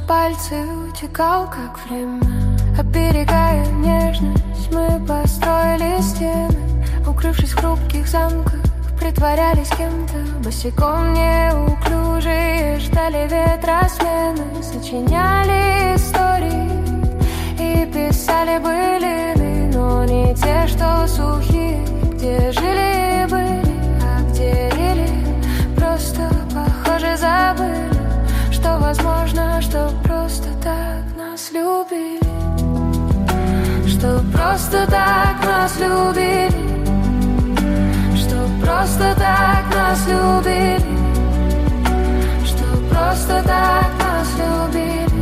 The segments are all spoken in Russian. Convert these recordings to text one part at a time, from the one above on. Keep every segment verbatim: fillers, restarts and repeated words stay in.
пальцы утекал, как время. Оберегая нежность, мы построили стены. Укрывшись в хрупких замках, притворялись кем-то. Босиком неуклюжие ждали ветра смены. Сочиняли истории и писали былины, но не те, что сухие, где жили и были, а где рели. Просто, похоже, забыли, что возможно, что просто так нас любили, что просто так нас любили, что просто так нас любили, что просто так нас любили.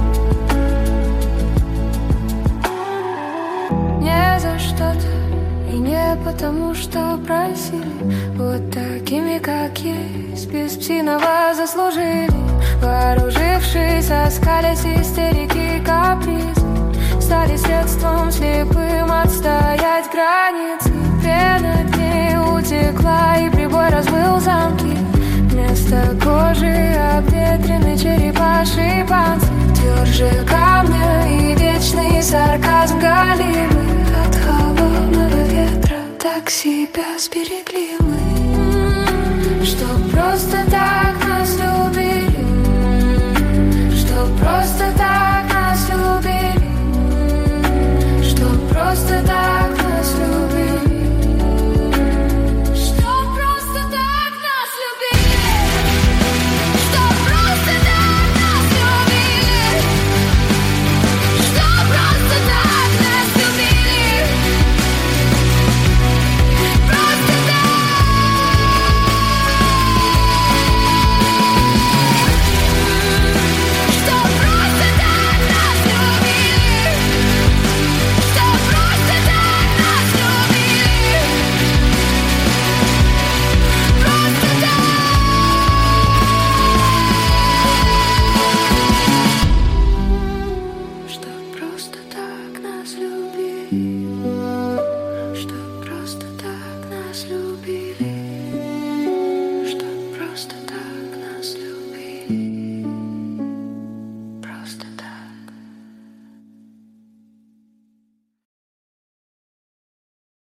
Не за что-то и не потому, что просили. Вот такими, как есть, без псиного заслужили. Вооружившись, оскались истерики, капризы, стали средством слепым отстоять границы. Пена к ней утекла, и прибой разбил замки. Вместо кожи обветренный черепаший панцирь. Тверже камня и вечный сарказм галимый. От холодного ветра так себя сберегли мы, что просто так нас любили, что просто так нас любили, что просто так нас любили, что просто так нас любили, что просто так нас любили, что просто так нас любили, просто так. Что просто так нас любили.